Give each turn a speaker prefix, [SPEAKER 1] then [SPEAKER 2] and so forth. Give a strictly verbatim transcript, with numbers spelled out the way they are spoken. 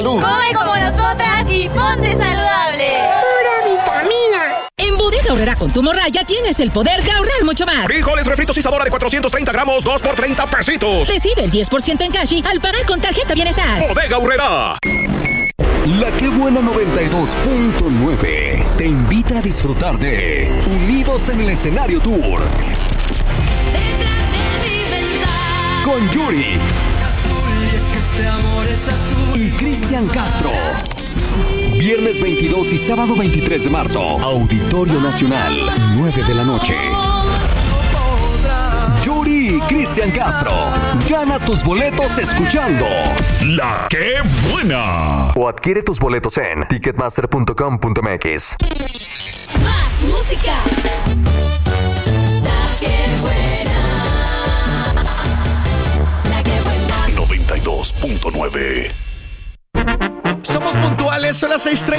[SPEAKER 1] Come como nosotras y ponte saludable.
[SPEAKER 2] Pura vitamina.
[SPEAKER 3] En Bodega Aurrera con tu morraya tienes el poder de ahorrar mucho más.
[SPEAKER 4] Frijoles refritos y sabor de cuatrocientos treinta gramos, dos por treinta pesitos.
[SPEAKER 3] Recibe el diez por ciento en cash al pagar con tarjeta Bienestar.
[SPEAKER 4] Bodega Aurrera.
[SPEAKER 5] La Que Buena noventa y dos punto nueve te invita a disfrutar de Unidos en el Escenario Tour. Con Yuri y Cristian Castro. Viernes veintidós y sábado veintitrés de marzo. Auditorio Nacional, nueve de la noche. Yuri y Cristian Castro. Gana tus boletos escuchando
[SPEAKER 4] La Que Buena.
[SPEAKER 5] o adquiere tus boletos en ticketmaster punto com punto m x.
[SPEAKER 1] Más música. La Que Buena. La Que Buena.
[SPEAKER 4] noventa y dos punto nueve.
[SPEAKER 6] Somos puntuales, son las seis treinta.